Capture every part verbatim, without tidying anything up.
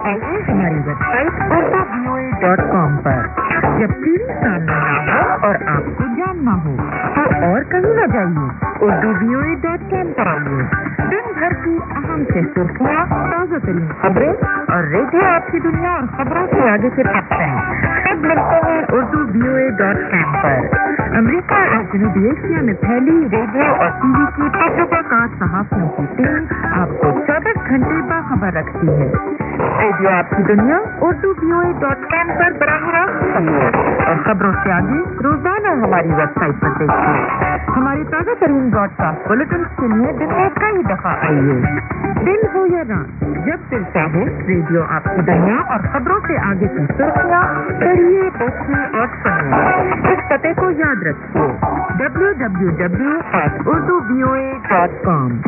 आइए हमारी website Urdu V O A dot com पर। जब टीवी सामने ना हो और आपको जानना हो तो और कहीं न जाइए, Urdu V O A dot com पर आइए। दिन भर की अहम से सुर्खियाँ, ताज़ा तरीन खबरें और रेडियो आपकी दुनिया और खबरों से आगे के पत्ते सब मिलते हैं Urdu V O A dot com पर। अमेरिका और जनूबी एशिया में फैली रेडियो और टीवी की तजुर्बाकार सहाफ़ियों की टीम आपको चौबीस घंटे बाखबर रखती है। रेडियो आपकी दुनिया Urdu V O A dot com पर बराह रास्त सुनिए और खबरों से आगे रोजाना हमारी वेबसाइट पर देखिए। हमारे ताज़ा तरीन ब्रॉडकास्ट बुलेटिन के लिए दिन में कई दफा आइए। दिन हो या रात, जब दिल चाहे रेडियो आपकी दुनिया और खबरों से आगे की सुर्खियाँ पढ़िए, देखिए और सुनिए। इस पते को याद रखिए, W W W dot Urdu V O A dot com.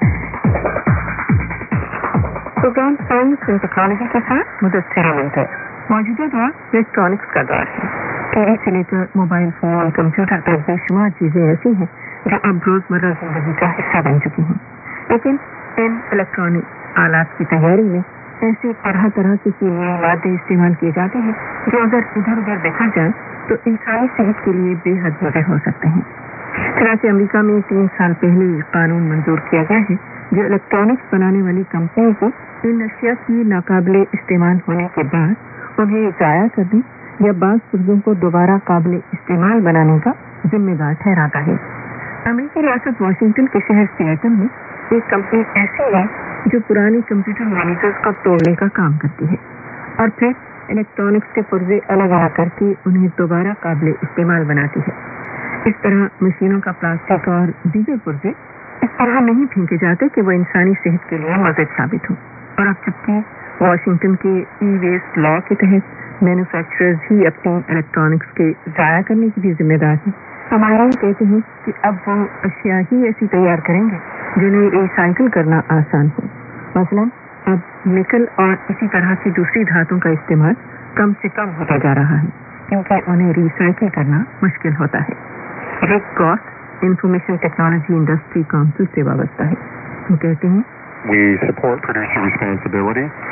Programme science and technology के साथ मुदस्सिर अहमद है। मौजूदा दौर इलेक्ट्रॉनिक्स का दौर है। टीवी से लेकर मोबाइल फोन, कंप्यूटर तक बेशुमार चीजें ऐसी हैं जो अब रोजमर्रा जिंदगी का हिस्सा बन चुकी हैं। लेकिन इन इलेक्ट्रॉनिक आलात की तैयारी में ऐसे तरह तरह की कीमियाई मादे इस्तेमाल किए जाते हैं जो अगर इधर उधर देखा जाए तो इंसानी सेहत के लिए बेहद मुज़र हो सकते हैं। चुनांचे अमेरिका में तीन साल पहले कानून मंजूर किया गया है जो इलेक्ट्रॉनिक्स बनाने वाली कंपनी को इन अशिया की नाकाबिले इस्तेमाल होने के बाद उन्हें ज़ाया करने या बाज़ पुर्जों को दोबारा काबिले इस्तेमाल बनाने का जिम्मेदार ठहराता है। अमेरिकी रियासत वाशिंगटन के शहर सिएटल में एक कंपनी ऐसी है जो पुराने कंप्यूटर मॉनिटर्स को तोड़ने का काम करती है और फिर इलेक्ट्रॉनिक्स के पुर्जे अलग अलग करके उन्हें दोबारा काबिले इस्तेमाल बनाती है। इस तरह मशीनों का प्लास्टिक और दीगर पुर्जे इस तरह नहीं फेंके जाते कि वो इंसानी सेहत के लिए मुज़र साबित हो। और अब जबकि वाशिंगटन के ई वेस्ट लॉ के तहत मैन्युफैक्चरर्स ही अपनी इलेक्ट्रॉनिक्स के ज़ाया करने की भी जिम्मेदार हैं, तो माहिरीन कहते हैं कि अब वो अशिया ही ऐसी तैयार करेंगे जिन्हें रिसाइकिल करना आसान हो। मसलन अब निकल और इसी तरह की दूसरी धातुओं का इस्तेमाल कम से कम होता जा रहा है क्योंकि उन्हें रिसाइकिल करना मुश्किल होता है। Rick Goss information technology industry council से वाबस्ता है। वो कहते हैं, We support producer responsibility